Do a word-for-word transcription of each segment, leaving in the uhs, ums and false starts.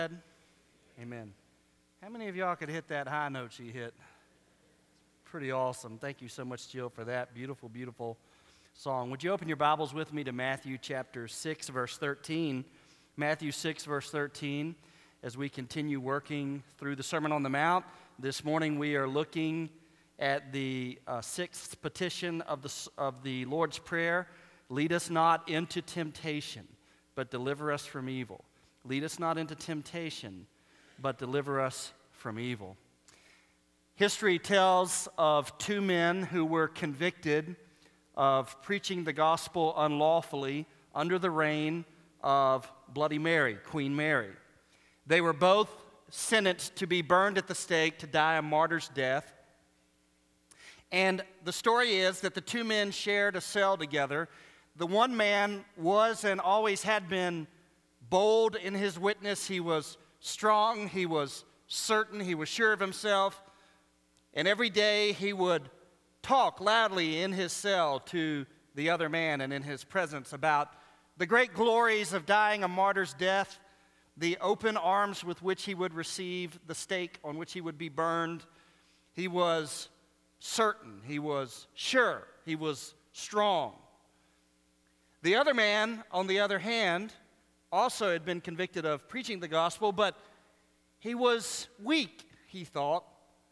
Amen. How many of y'all could hit that high note she hit? Pretty awesome. Thank you so much, Jill, for that beautiful, beautiful song. Would you open your Bibles with me to Matthew chapter six, verse thirteen? Matthew six, verse thirteen, as we continue working through the Sermon on the Mount. This morning we are looking at the uh, sixth petition of the, of the Lord's Prayer. Lead us not into temptation, but deliver us from evil. Lead us not into temptation, but deliver us from evil. History tells of two men who were convicted of preaching the gospel unlawfully under the reign of Bloody Mary, Queen Mary. They were both sentenced to be burned at the stake to die a martyr's death. And the story is that the two men shared a cell together. The one man was and always had been bold in his witness. He was strong, he was certain, he was sure of himself. And every day he would talk loudly in his cell to the other man and in his presence about the great glories of dying a martyr's death, the open arms with which he would receive the stake on which he would be burned. He was certain, he was sure, he was strong. The other man, on the other hand, also had been convicted of preaching the gospel, but he was weak, he thought.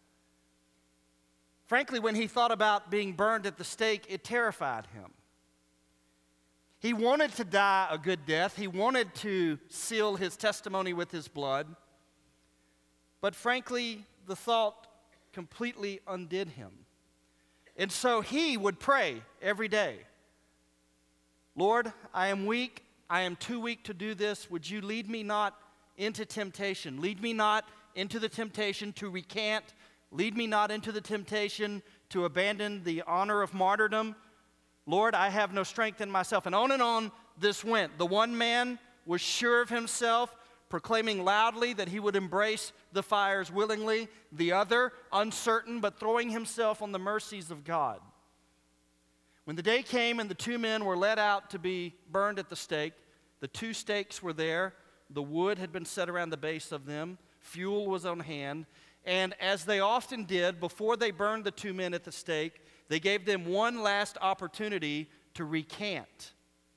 Frankly, when he thought about being burned at the stake, it terrified him. He wanted to die a good death. He wanted to seal his testimony with his blood. But frankly, the thought completely undid him. And so he would pray every day, Lord, I am weak. I am too weak to do this. Would you lead me not into temptation? Lead me not into the temptation to recant. Lead me not into the temptation to abandon the honor of martyrdom. Lord, I have no strength in myself. And on and on this went. The one man was sure of himself, proclaiming loudly that he would embrace the fires willingly. The other, uncertain, but throwing himself on the mercies of God. When the day came and the two men were led out to be burned at the stake, the two stakes were there. The wood had been set around the base of them. Fuel was on hand. And as they often did, before they burned the two men at the stake, they gave them one last opportunity to recant.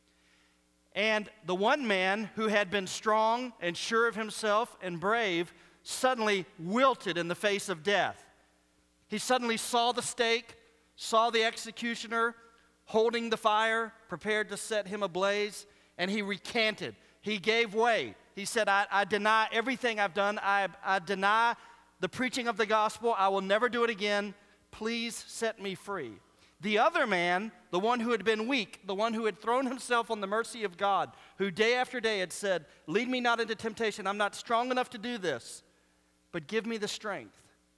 And the one man who had been strong and sure of himself and brave suddenly wilted in the face of death. He suddenly saw the stake, saw the executioner holding the fire, prepared to set him ablaze, and he recanted. He gave way. He said, I, I deny everything I've done. I, I deny the preaching of the gospel. I will never do it again. Please set me free. The other man, the one who had been weak, the one who had thrown himself on the mercy of God, who day after day had said, lead me not into temptation. I'm not strong enough to do this, but give me the strength.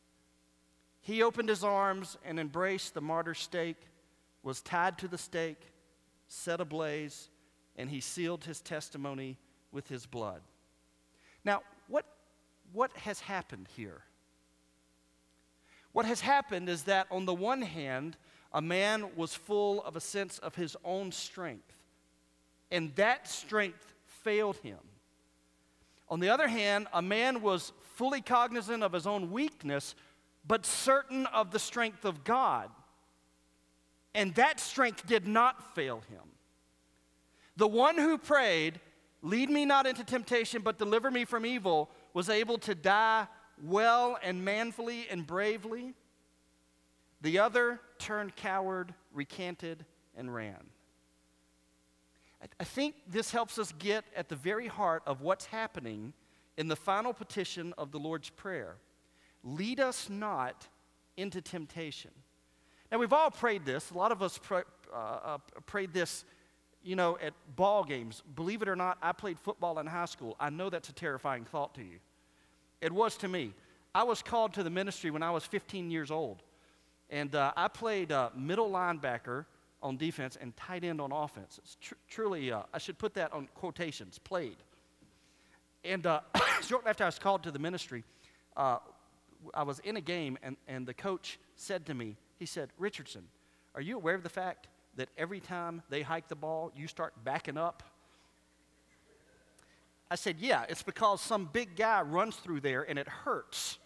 He opened his arms and embraced the martyr's stake, was tied to the stake, set ablaze, and he sealed his testimony with his blood. Now, what, what has happened here? What has happened is that on the one hand, a man was full of a sense of his own strength, and that strength failed him. On the other hand, a man was fully cognizant of his own weakness, but certain of the strength of God, and that strength did not fail him. The one who prayed, lead me not into temptation, but deliver me from evil, was able to die well and manfully and bravely. The other turned coward, recanted, and ran. I think this helps us get at the very heart of what's happening in the final petition of the Lord's Prayer. Lead us not into temptation. Now, we've all prayed this. A lot of us pray, uh, uh, prayed this, you know, at ball games. Believe it or not, I played football in high school. I know that's a terrifying thought to you. It was to me. I was called to the ministry when I was fifteen years old. And uh, I played uh, middle linebacker on defense and tight end on offense. It's tr- truly, uh, I should put that on quotations, played. And uh, shortly after I was called to the ministry, uh, I was in a game, and, and the coach said to me, he said, Richardson, are you aware of the fact that every time they hike the ball, you start backing up? I said, yeah, it's because some big guy runs through there and it hurts.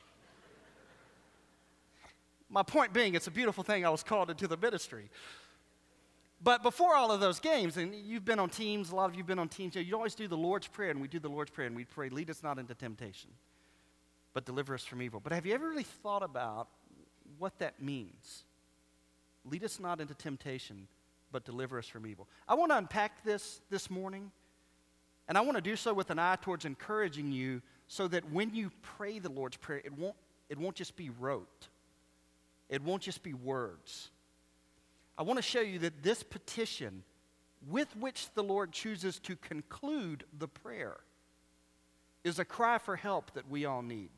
My point being, it's a beautiful thing I was called into the ministry. But before all of those games, and you've been on teams, a lot of you have been on teams, you always do the Lord's Prayer, and we do the Lord's Prayer, and we pray, lead us not into temptation, but deliver us from evil. But have you ever really thought about what that means? Lead us not into temptation, but deliver us from evil. I want to unpack this this morning, and I want to do so with an eye towards encouraging you so that when you pray the Lord's Prayer, it won't, it won't just be rote. It won't just be words. I want to show you that this petition, with which the Lord chooses to conclude the prayer, is a cry for help that we all need.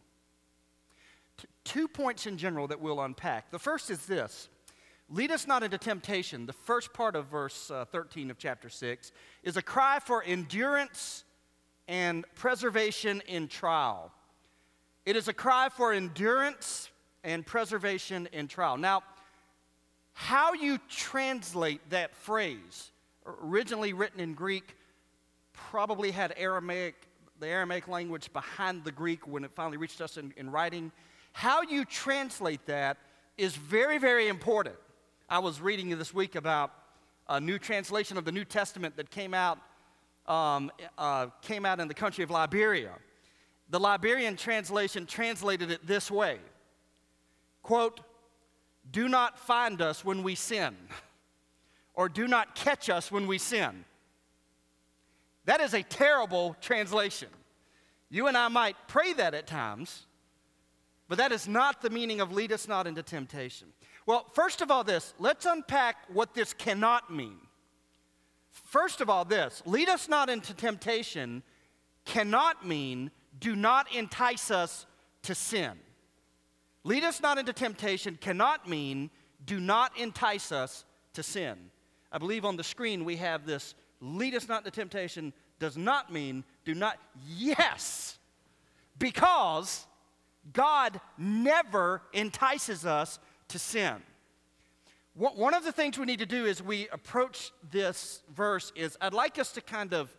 T- two points in general that we'll unpack. The first is this: lead us not into temptation. The first part of verse uh, thirteen of chapter six is a cry for endurance and preservation in trial. It is a cry for endurance and preservation in trial. Now, how you translate that phrase, originally written in Greek, probably had Aramaic, the Aramaic language behind the Greek when it finally reached us in, in writing. How you translate that is very, very important. I was reading this week about a new translation of the New Testament that came out, um, uh, came out in the country of Liberia. The Liberian translation translated it this way, quote, "Do not find us when we sin," or "do not catch us when we sin." That is a terrible translation. You and I might pray that at times, but that is not the meaning of lead us not into temptation. Well, first of all this, let's unpack what this cannot mean. First of all this, lead us not into temptation cannot mean do not entice us to sin. Lead us not into temptation cannot mean do not entice us to sin. I believe on the screen we have this, lead us not into temptation does not mean do not, yes, because God never entices us to sin. One of the things we need to do as we approach this verse is I'd like us to kind of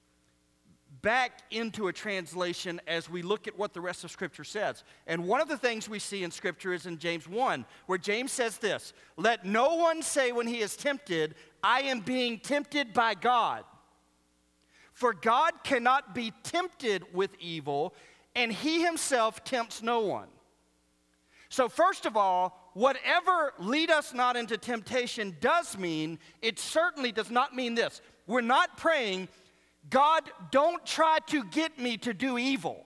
back into a translation as we look at what the rest of Scripture says. And one of the things we see in Scripture is in James one, where James says this: "Let no one say when he is tempted, I am being tempted by God. For God cannot be tempted with evil, and he himself tempts no one." So first of all, whatever lead us not into temptation does mean, it certainly does not mean this. We're not praying, God, don't try to get me to do evil.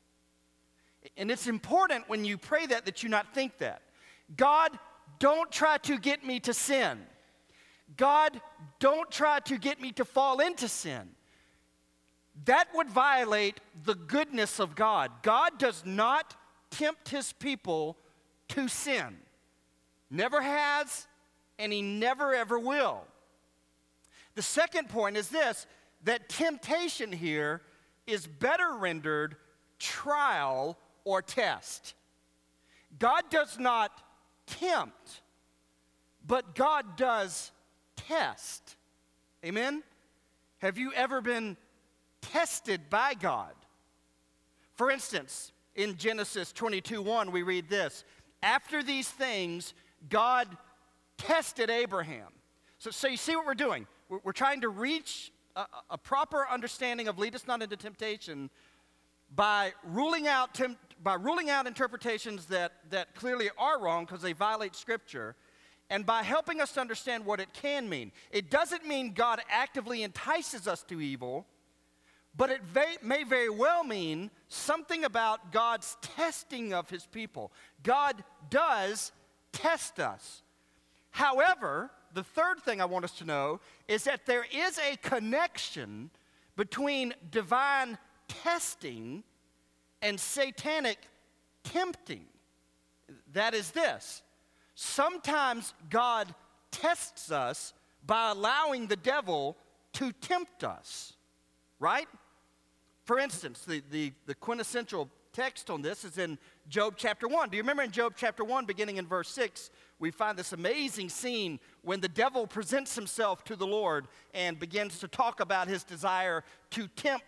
And it's important when you pray that that you not think that. God, don't try to get me to sin. God, don't try to get me to fall into sin. That would violate the goodness of God. God does not tempt his people to sin. Never has, and he never ever will. The second point is this: that temptation here is better rendered trial or test. God does not tempt, but God does test. Amen? Have you ever been tested by God? For instance, in Genesis twenty-two one, we read this: "After these things, God tested Abraham." So, so you see what we're doing? We're, we're trying to reach A, a proper understanding of lead us not into temptation by ruling out temp, by ruling out interpretations that, that clearly are wrong because they violate Scripture, and by helping us to understand what it can mean. It doesn't mean God actively entices us to evil, but it may, may very well mean something about God's testing of his people. God does test us. However, the third thing I want us to know is that there is a connection between divine testing and satanic tempting. That is this: sometimes God tests us by allowing the devil to tempt us, right? For instance, the, the, the quintessential text on this is in Job chapter one. Do you remember in Job chapter one, beginning in verse six, we find this amazing scene when the devil presents himself to the Lord and begins to talk about his desire to tempt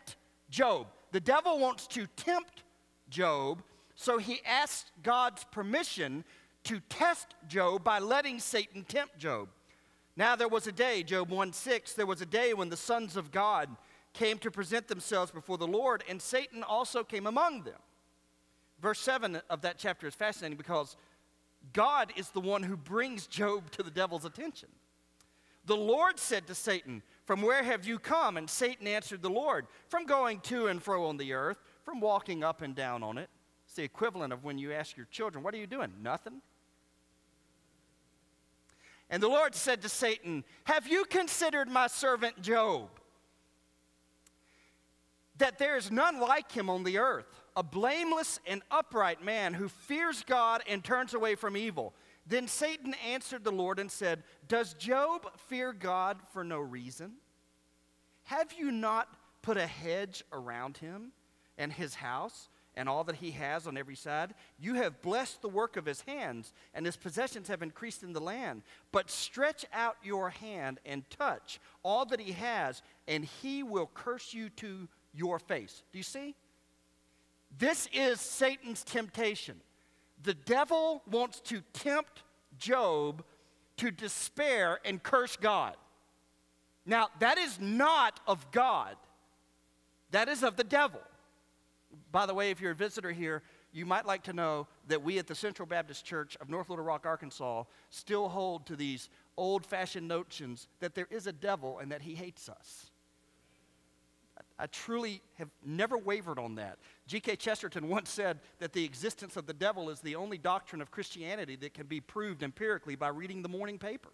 Job. The devil wants to tempt Job, so he asks God's permission to test Job by letting Satan tempt Job. Now there was a day, Job one six, there was a day when the sons of God came to present themselves before the Lord, and Satan also came among them. Verse seven of that chapter is fascinating because God is the one who brings Job to the devil's attention. The Lord said to Satan, "From where have you come?" And Satan answered the Lord, "From going to and fro on the earth, from walking up and down on it." It's the equivalent of when you ask your children, "What are you doing?" "Nothing." And the Lord said to Satan, "Have you considered my servant Job? That there is none like him on the earth, a blameless and upright man who fears God and turns away from evil." Then Satan answered the Lord and said, "Does Job fear God for no reason? Have you not put a hedge around him and his house and all that he has on every side? You have blessed the work of his hands, and his possessions have increased in the land. But stretch out your hand and touch all that he has, and he will curse you to your face." Do you see? This is Satan's temptation. The devil wants to tempt Job to despair and curse God. Now, that is not of God. That is of the devil. By the way, if you're a visitor here, you might like to know that we at the Central Baptist Church of North Little Rock, Arkansas, still hold to these old-fashioned notions that there is a devil and that he hates us. I truly have never wavered on that. G K Chesterton once said that the existence of the devil is the only doctrine of Christianity that can be proved empirically by reading the morning paper.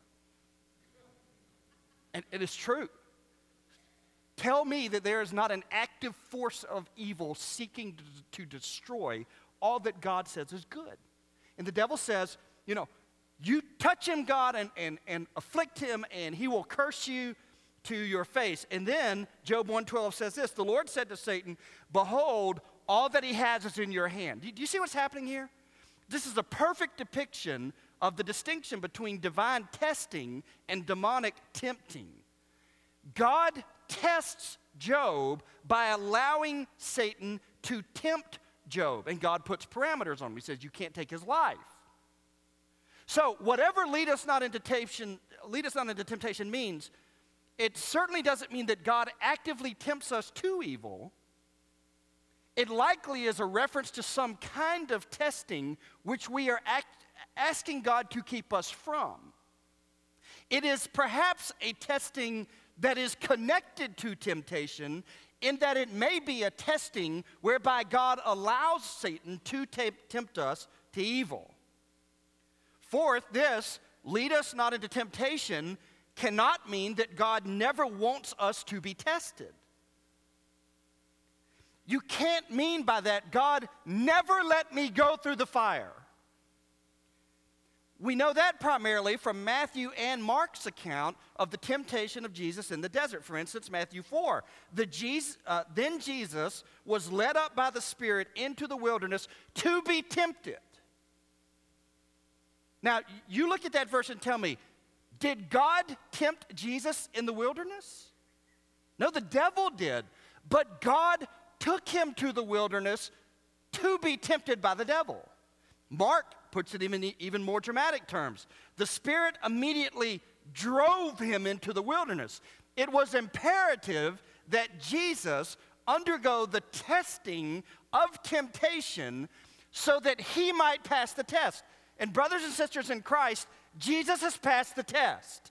And it is true. Tell me that there is not an active force of evil seeking to, to destroy all that God says is good. And the devil says, you know, you touch him, God, and, and, and afflict him, and he will curse you to your face. And then Job one twelve says this, "The Lord said to Satan, behold, all that he has is in your hand." Do you see what's happening here? This is a perfect depiction of the distinction between divine testing and demonic tempting. God tests Job by allowing Satan to tempt Job, and God puts parameters on him. He says, you can't take his life. So whatever lead us not into temptation, lead us not into temptation means, it certainly doesn't mean that God actively tempts us to evil. It likely is a reference to some kind of testing which we are act, asking God to keep us from. It is perhaps a testing that is connected to temptation in that it may be a testing whereby God allows Satan to tempt us to evil. Fourth, this, lead us not into temptation, cannot mean that God never wants us to be tested. You can't mean by that, God never let me go through the fire. We know that primarily from Matthew and Mark's account of the temptation of Jesus in the desert. For instance, Matthew four. The Jesus, uh, then Jesus was led up by the Spirit into the wilderness to be tempted. Now, you look at that verse and tell me, did God tempt Jesus in the wilderness? No, the devil did. But God took him to the wilderness to be tempted by the devil. Mark puts it in even more dramatic terms. The Spirit immediately drove him into the wilderness. It was imperative that Jesus undergo the testing of temptation so that he might pass the test. And brothers and sisters in Christ, Jesus has passed the test.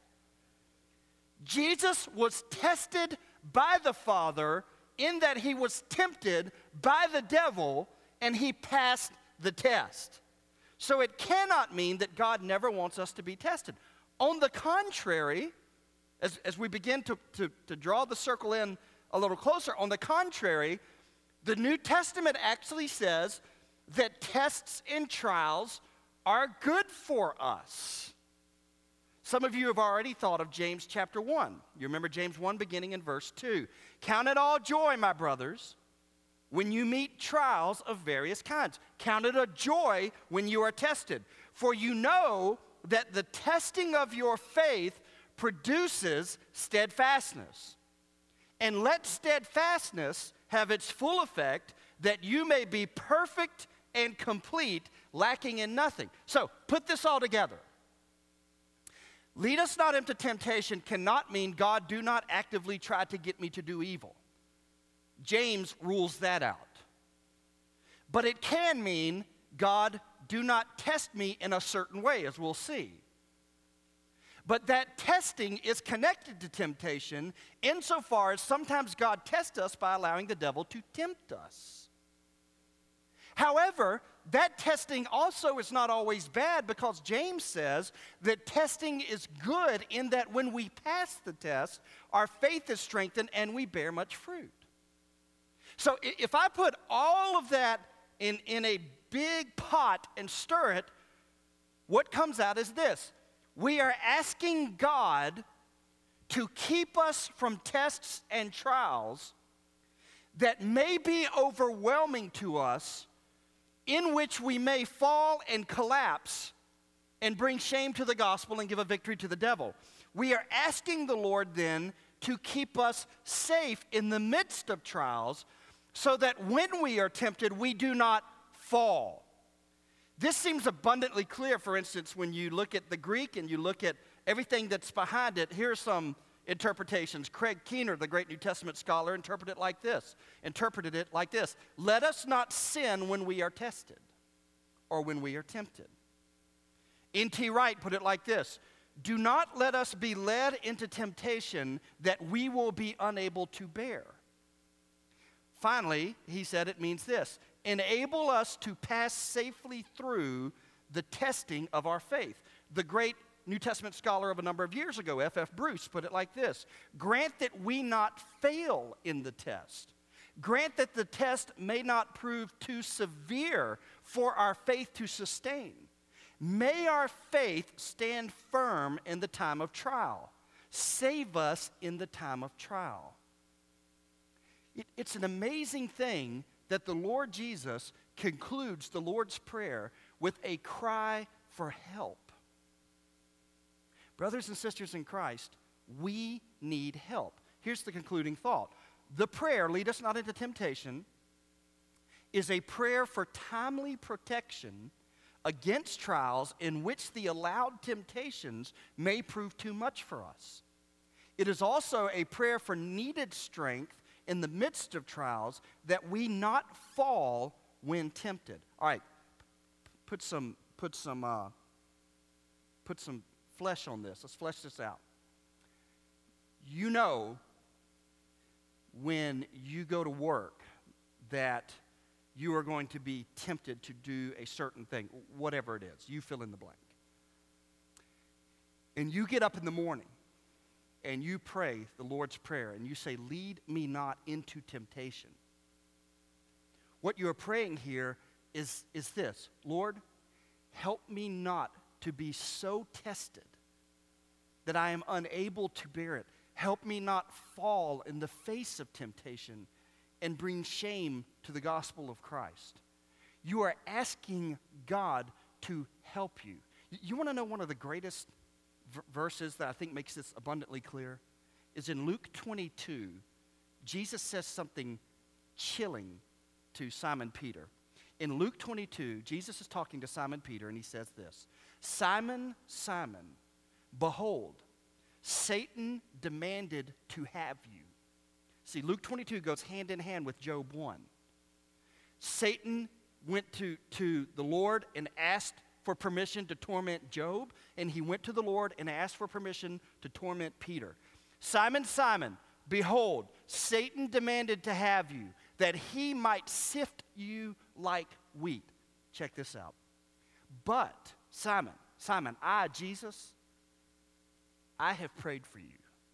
Jesus was tested by the Father in that he was tempted by the devil, and he passed the test. So it cannot mean that God never wants us to be tested. On the contrary, as, as we begin to, to, to draw the circle in a little closer, on the contrary, the New Testament actually says that tests and trials are good for us. Some of you have already thought of James chapter one. You remember James one beginning in verse two. Count it all joy, my brothers, when you meet trials of various kinds. Count it a joy when you are tested. For you know that the testing of your faith produces steadfastness. And let steadfastness have its full effect, that you may be perfect and complete, lacking in nothing. So, put this all together. Lead us not into temptation cannot mean God do not actively try to get me to do evil. James rules that out. But it can mean God do not test me in a certain way, as we'll see. But that testing is connected to temptation insofar as sometimes God tests us by allowing the devil to tempt us. However, that testing also is not always bad, because James says that testing is good in that when we pass the test, our faith is strengthened and we bear much fruit. So if I put all of that in, in a big pot and stir it, what comes out is this. We are asking God to keep us from tests and trials that may be overwhelming to us, in which we may fall and collapse and bring shame to the gospel and give a victory to the devil. We are asking the Lord then to keep us safe in the midst of trials, so that when we are tempted, we do not fall. This seems abundantly clear, for instance, when you look at the Greek and you look at everything that's behind it. Here are some interpretations. Craig Keener, the great New Testament scholar, interpreted it like this. Interpreted it like this. Let us not sin when we are tested or when we are tempted. N T Wright put it like this. Do not let us be led into temptation that we will be unable to bear. Finally, he said it means this. Enable us to pass safely through the testing of our faith. The great New Testament scholar of a number of years ago, F F Bruce, put it like this. Grant that we not fail in the test. Grant that the test may not prove too severe for our faith to sustain. May our faith stand firm in the time of trial. Save us in the time of trial. It, it's an amazing thing that the Lord Jesus concludes the Lord's Prayer with a cry for help. Brothers and sisters in Christ, we need help. Here's the concluding thought. The prayer, lead us not into temptation, is a prayer for timely protection against trials in which the allowed temptations may prove too much for us. It is also a prayer for needed strength in the midst of trials, that we not fall when tempted. All right, put some, put some, uh, put some flesh on this. Let's flesh this out. You know, when you go to work, that you are going to be tempted to do a certain thing, whatever it is. You fill in the blank. And you get up in the morning, and you pray the Lord's Prayer, and you say, lead me not into temptation. What you are praying here is, is this. Lord, help me not to be so tested that I am unable to bear it. Help me not fall in the face of temptation and bring shame to the gospel of Christ. You are asking God to help you. You want to know one of the greatest verses that I think makes this abundantly clear is in Luke twenty-two. Jesus says something chilling to Simon Peter. In Luke twenty-two, Jesus is talking to Simon Peter, and he says this. Simon, Simon, behold, Satan demanded to have you. See, Luke twenty-two goes hand in hand with Job one. Satan went to, to the Lord and asked for permission to torment Job, and he went to the Lord and asked for permission to torment Peter. Simon, Simon, behold, Satan demanded to have you, that he might sift you like wheat. Check this out. But, Simon, Simon, I, Jesus, I have prayed for you,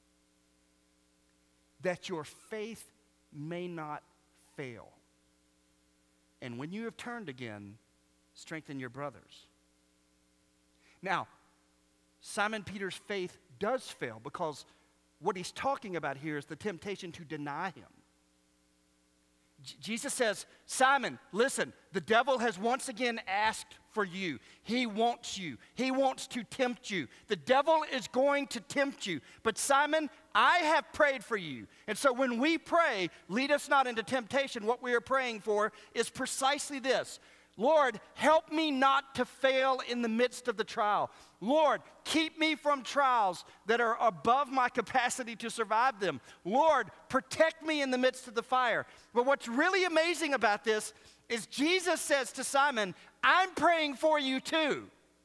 that your faith may not fail. And when you have turned again, strengthen your brothers. Now, Simon Peter's faith does fail, because what he's talking about here is the temptation to deny him. J- Jesus says, Simon, listen, the devil has once again asked for you. He wants you. He wants to tempt you. The devil is going to tempt you. But Simon, I have prayed for you. And so when we pray, lead us not into temptation, what we are praying for is precisely this. Lord, help me not to fail in the midst of the trial. Lord, keep me from trials that are above my capacity to survive them. Lord, protect me in the midst of the fire. But what's really amazing about this is Jesus says to Simon, I'm praying for you too.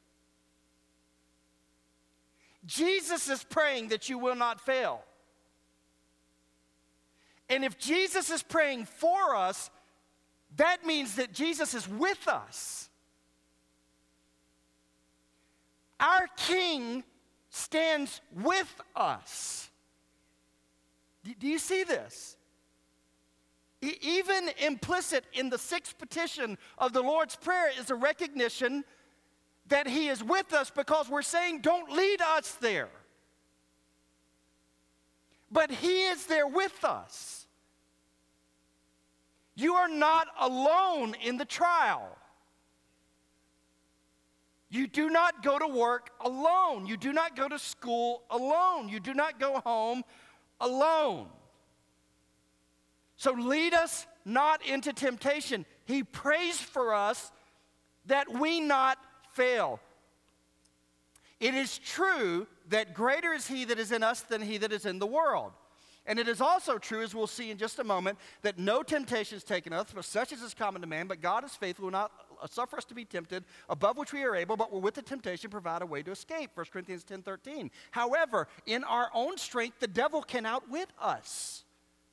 Jesus is praying that you will not fail. And if Jesus is praying for us, that means that Jesus is with us. Our King stands with us. Do you see this? E- even implicit in the sixth petition of the Lord's Prayer is a recognition that He is with us, because we're saying, don't lead us there. But He is there with us. You are not alone in the trial. You do not go to work alone. You do not go to school alone. You do not go home alone. So lead us not into temptation. He prays for us that we not fail. It is true that greater is He that is in us than he that is in the world. And it is also true, as we'll see in just a moment, that no temptation is taken us, for such as is common to man, but God is faithful, will not suffer us to be tempted above which we are able, but will with the temptation provide a way to escape. First Corinthians ten thirteen. However, in our own strength, the devil can outwit us.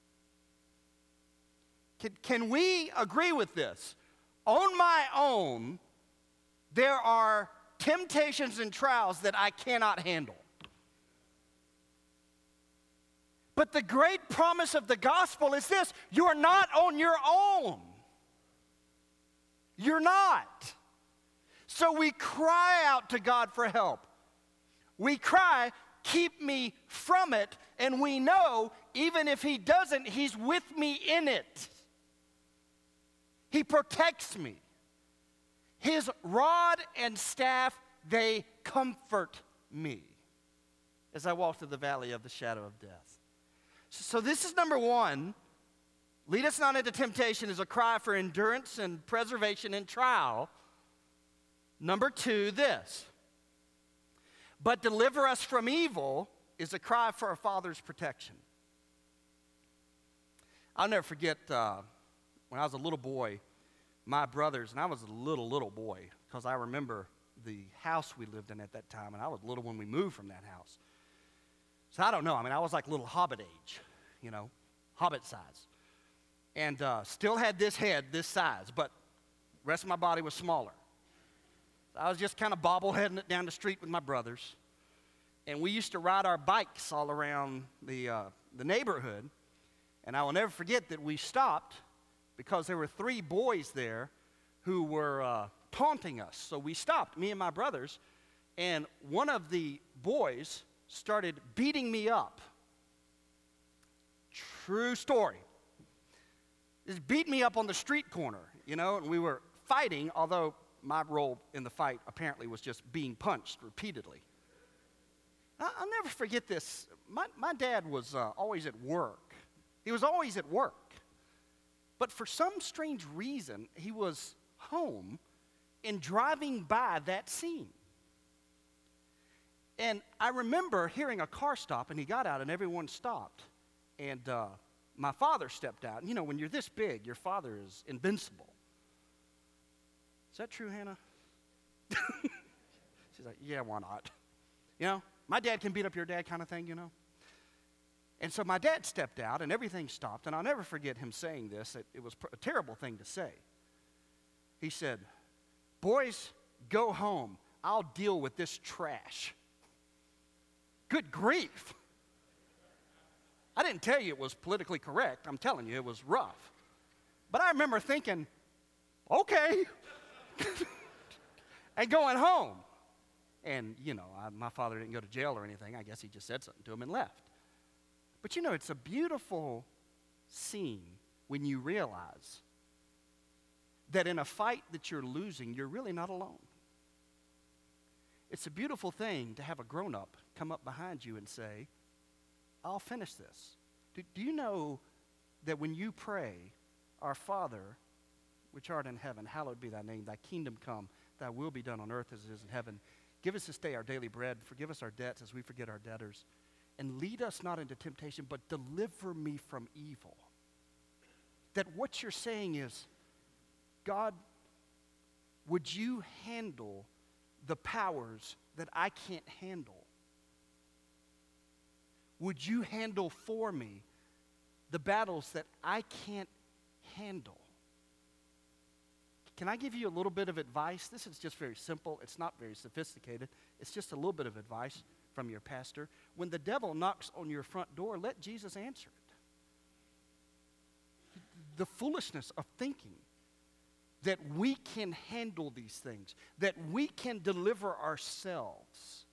Can, can we agree with this? On my own, there are temptations and trials that I cannot handle. But the great promise of the gospel is this: you are not on your own. You're not. So we cry out to God for help. We cry, keep me from it, and we know even if He doesn't, He's with me in it. He protects me. His rod and staff, they comfort me as I walk through the valley of the shadow of death. So this is number one. Lead us not into temptation is a cry for endurance and preservation in trial. Number two, this. But deliver us from evil is a cry for a father's protection. I'll never forget uh, when I was a little boy, my brothers, and I was a little, little boy, because I remember the house we lived in at that time, and I was little when we moved from that house. So I don't know. I mean, I was like little hobbit age, you know, hobbit size. And uh, still had this head this size, but the rest of my body was smaller. So I was just kind of bobbleheading it down the street with my brothers. And we used to ride our bikes all around the, uh, the neighborhood. And I will never forget that we stopped because there were three boys there who were uh, taunting us. So we stopped, me and my brothers, and one of the boys started beating me up. True story. Just beat me up on the street corner, you know, and we were fighting, although my role in the fight apparently was just being punched repeatedly. I, I'll never forget this. My, my dad was uh, always at work. He was always at work. But for some strange reason, he was home and driving by that scene. And I remember hearing a car stop, and he got out, and everyone stopped. And uh, my father stepped out. And, you know, when you're this big, your father is invincible. Is that true, Hannah? She's like, yeah, why not? You know, my dad can beat up your dad kind of thing, you know. And so my dad stepped out, and everything stopped. And I'll never forget him saying this. It, it was a terrible thing to say. He said, boys, go home. I'll deal with this trash. Good grief. I didn't tell you it was politically correct. I'm telling you, it was rough. But I remember thinking, okay, and going home. And, you know, I, my father didn't go to jail or anything. I guess he just said something to him and left. But, you know, it's a beautiful scene when you realize that in a fight that you're losing, you're really not alone. It's a beautiful thing to have a grown-up come up behind you and say, I'll finish this. Do, do you know that when you pray, our Father, which art in heaven, hallowed be thy name, thy kingdom come, thy will be done on earth as it is in heaven. Give us this day our daily bread, forgive us our debts as we forget our debtors, and lead us not into temptation, but deliver me from evil. That what you're saying is, God, would you handle the powers that I can't handle? Would you handle for me the battles that I can't handle? Can I give you a little bit of advice? This is just very simple. It's not very sophisticated. It's just a little bit of advice from your pastor. When the devil knocks on your front door, let Jesus answer it. The foolishness of thinking that we can handle these things, that we can deliver ourselves.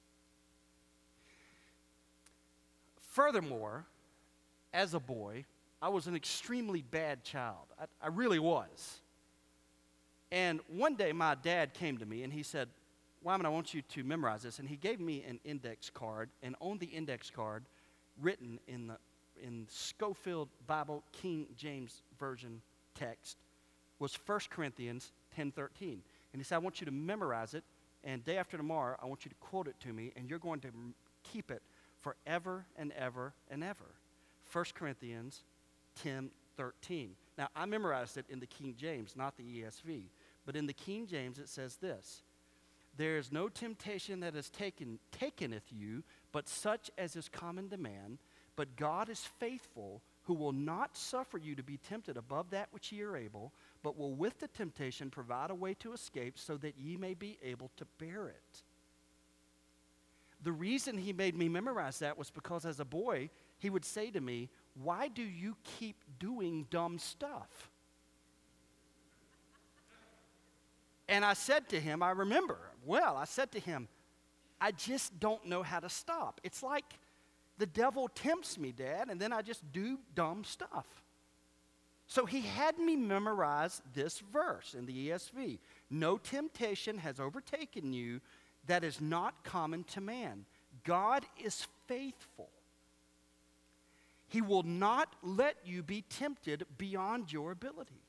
Furthermore, as a boy, I was an extremely bad child. I, I really was. And one day my dad came to me and he said, Wyman, I want you to memorize this. And he gave me an index card, and on the index card, written in the in Scofield Bible King James Version text, was First Corinthians ten thirteen. And he said, I want you to memorize it, and day after tomorrow, I want you to quote it to me, and you're going to keep it forever and ever and ever. First Corinthians ten thirteen. Now, I memorized it in the King James, not the E S V. But in the King James, it says this: there is no temptation that has taken, takeneth you, but such as is common to man. But God is faithful, who will not suffer you to be tempted above that which ye are able, but will with the temptation provide a way to escape, so that ye may be able to bear it. The reason he made me memorize that was because as a boy, he would say to me, why do you keep doing dumb stuff? And I said to him, I remember, well, I said to him, I just don't know how to stop. It's like the devil tempts me, Dad, and then I just do dumb stuff. So he had me memorize this verse in the E S V. No temptation has overtaken you that is not common to man. God is faithful. He will not let you be tempted beyond your ability.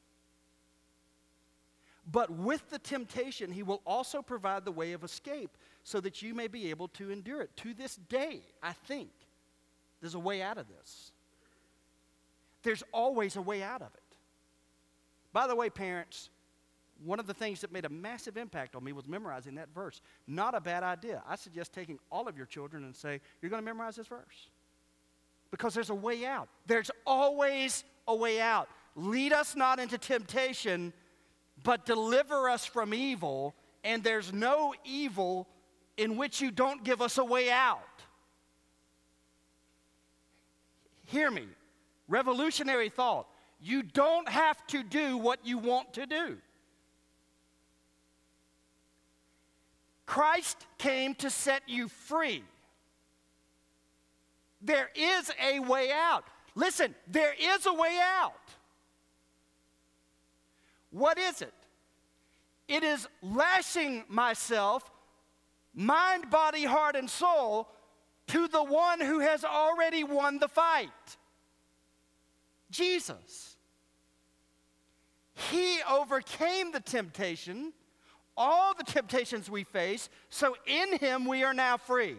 But with the temptation, he will also provide the way of escape so that you may be able to endure it. To this day, I think, there's a way out of this. There's always a way out of it. By the way, parents, one of the things that made a massive impact on me was memorizing that verse. Not a bad idea. I suggest taking all of your children and say, you're going to memorize this verse. Because there's a way out. There's always a way out. Lead us not into temptation, but deliver us from evil. And there's no evil in which you don't give us a way out. Hear me. Revolutionary thought. You don't have to do what you want to do. Christ came to set you free. There is a way out. Listen, there is a way out. What is it? It is lashing myself, mind, body, heart, and soul, to the one who has already won the fight. Jesus. He overcame the temptation, all the temptations we face, so in him we are now free.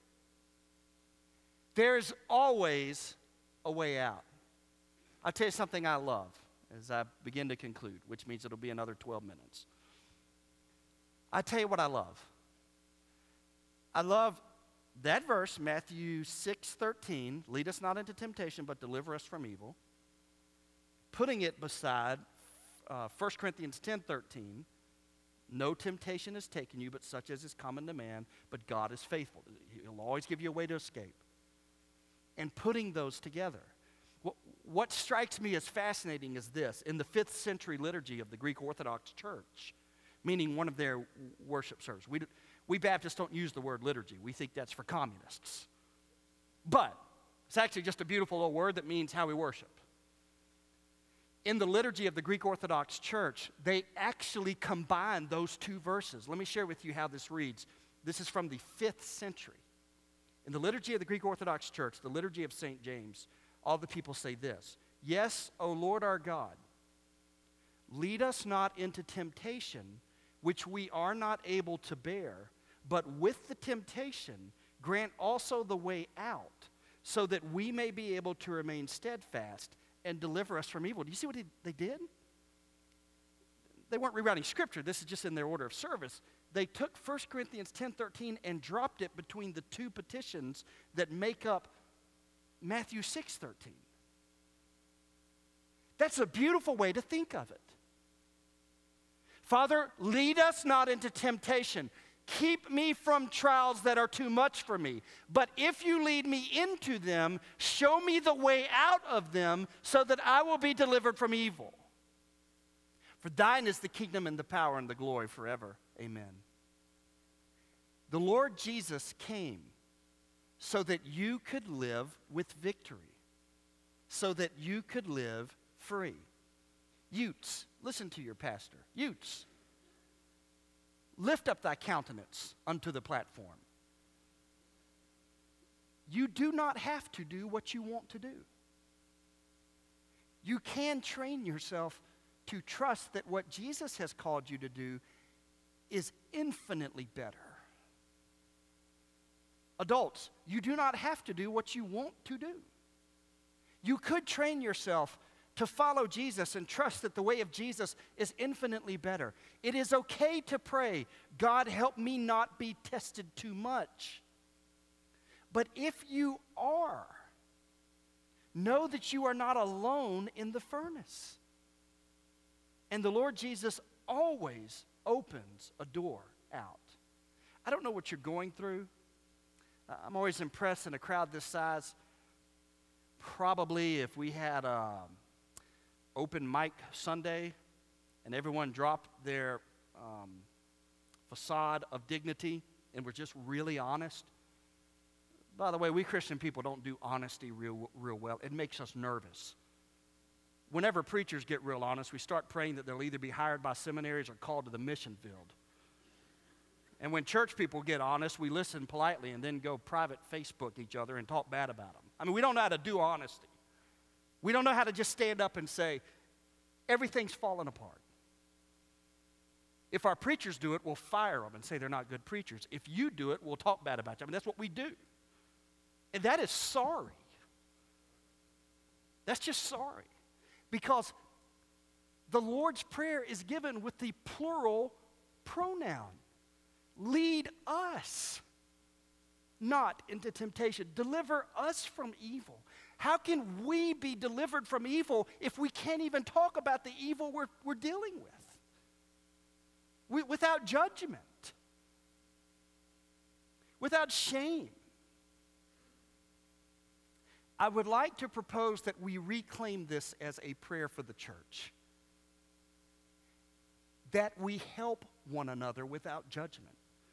There's always a way out. I'll tell you something I love as I begin to conclude, which means it'll be another twelve minutes. I tell you what I love. I love that verse, Matthew six thirteen, lead us not into temptation, but deliver us from evil. Putting it beside uh, First Corinthians ten thirteen, no temptation has taken you, but such as is common to man, but God is faithful. He'll always give you a way to escape. And putting those together. What, what strikes me as fascinating is this. In the fifth century liturgy of the Greek Orthodox Church, meaning one of their worship services, we, we Baptists don't use the word liturgy. We think that's for communists. But it's actually just a beautiful little word that means how we worship. In the liturgy of the Greek Orthodox Church, they actually combine those two verses. Let me share with you how this reads. This is from the fifth century. In the liturgy of the Greek Orthodox Church, the liturgy of Saint James, all the people say this: Yes, O Lord our God, lead us not into temptation, which we are not able to bear, but with the temptation grant also the way out, so that we may be able to remain steadfast and deliver us from evil. Do you see what they did? They weren't rewriting Scripture. This is just in their order of service. They took First Corinthians ten thirteen and dropped it between the two petitions that make up Matthew six thirteen. That's a beautiful way to think of it. Father, lead us not into temptation. Keep me from trials that are too much for me. But if you lead me into them, show me the way out of them so that I will be delivered from evil. For thine is the kingdom and the power and the glory forever. Amen. The Lord Jesus came so that you could live with victory, so that you could live free. Utes, listen to your pastor. Utes, lift up thy countenance unto the platform. You do not have to do what you want to do. You can train yourself to trust that what Jesus has called you to do is infinitely better. Adults, you do not have to do what you want to do. You could train yourself to follow Jesus and trust that the way of Jesus is infinitely better. It is okay to pray, God, help me not be tested too much. But if you are, know that you are not alone in the furnace. And the Lord Jesus always opens a door out. I don't know what you're going through. I'm always impressed in a crowd this size. Probably if we had a open mic Sunday and everyone dropped their um, facade of dignity and were just really honest. By the way, we Christian people don't do honesty real, real well. It makes us nervous. Whenever preachers get real honest, we start praying that they'll either be hired by seminaries or called to the mission field. And when church people get honest, we listen politely and then go private Facebook each other and talk bad about them. I mean, we don't know how to do honesty. We don't know how to just stand up and say, everything's falling apart. If our preachers do it, we'll fire them and say they're not good preachers. If you do it, we'll talk bad about you. I mean, that's what we do. And that is sorry. That's just sorry. Because the Lord's Prayer is given with the plural pronoun. Lead us not into temptation. Deliver us from evil. How can we be delivered from evil if we can't even talk about the evil we're, we're dealing with? We, without judgment. Without shame. I would like to propose that we reclaim this as a prayer for the church. That we help one another without judgment.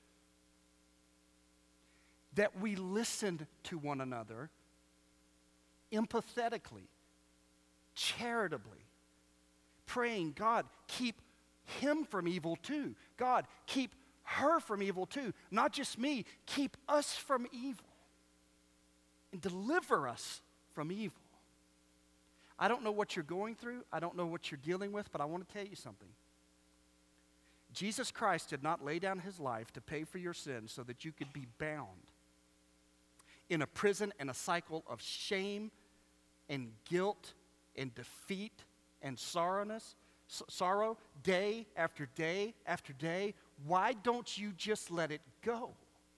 That we listen to one another empathetically, charitably, praying, God, keep him from evil too. God, keep her from evil too. Not just me, keep us from evil. And deliver us from evil. I don't know what you're going through. I don't know what you're dealing with, but I want to tell you something. Jesus Christ did not lay down his life to pay for your sins so that you could be bound in a prison and a cycle of shame and guilt and defeat and sorrowness, sorrow day after day after day. Why don't you just let it go?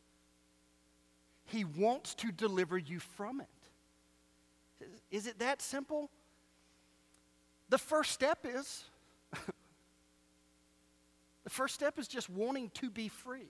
He wants to deliver you from it. Is it that simple? The first step is, the first step is just wanting to be free.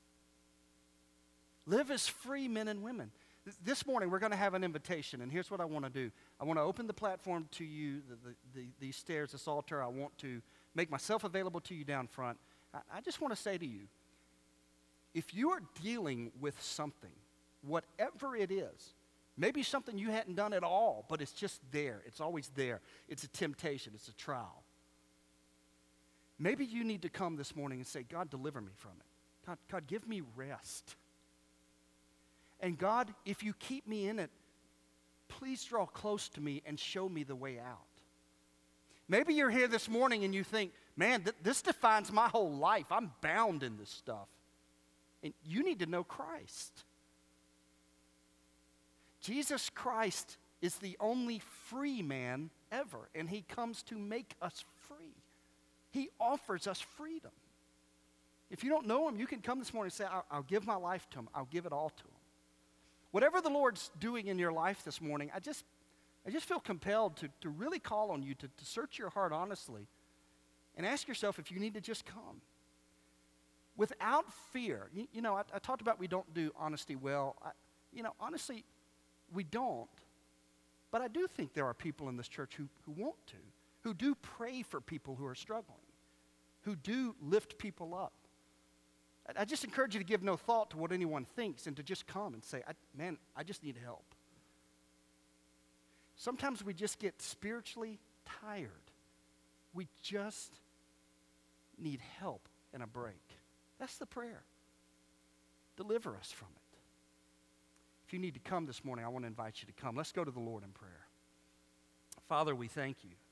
Live as free men and women. This morning we're going to have an invitation, and here's what I want to do. I want to open the platform to you, the, the, the, these stairs, this altar. I want to make myself available to you down front. I, I just want to say to you, if you are dealing with something, whatever it is, Maybe something you hadn't done at all, but it's just there. It's always there. It's a temptation. It's a trial. Maybe you need to come this morning and say, God, deliver me from it. God, God, give me rest. And God, if you keep me in it, please draw close to me and show me the way out. Maybe you're here this morning and you think, man, th- this defines my whole life. I'm bound in this stuff. And you need to know Christ. Jesus Christ is the only free man ever, and he comes to make us free. He offers us freedom. If you don't know him, you can come this morning and say, I'll, I'll give my life to him. I'll give it all to him. Whatever the Lord's doing in your life this morning, I just I just feel compelled to, to really call on you to, to search your heart honestly and ask yourself if you need to just come. Without fear. You, you know, I, I talked about we don't do honesty well. I, you know, honestly, we don't. But I do think there are people in this church who, who want to, who do pray for people who are struggling, who do lift people up. I, I just encourage you to give no thought to what anyone thinks and to just come and say, I, man, I just need help. Sometimes we just get spiritually tired. We just need help and a break. That's the prayer. Deliver us from it. If you need to come this morning, I want to invite you to come. Let's go to the Lord in prayer. Father, we thank you